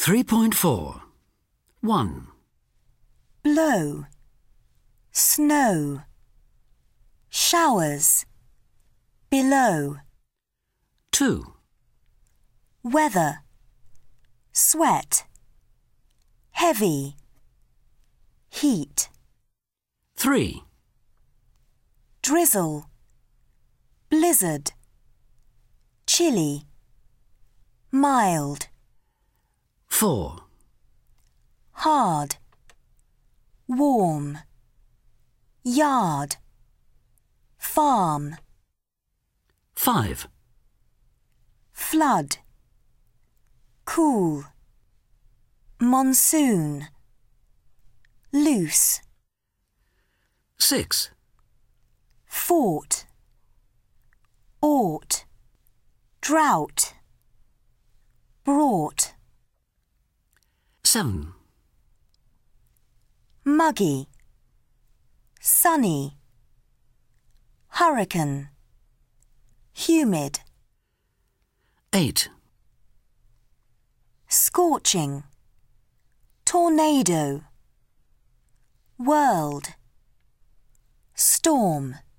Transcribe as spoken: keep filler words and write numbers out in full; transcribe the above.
three point four. one. Blow, snow, showers, below. two. Weather, sweat, heavy, heat. three. Drizzle, blizzard, chilly, mild. four. Hard, warm, yard, farm. five. Flood, cool, monsoon, loose. six. Fort, ought, drought, brought. seven. Muggy, sunny, hurricane, humid. eight. Scorching, tornado, world, storm.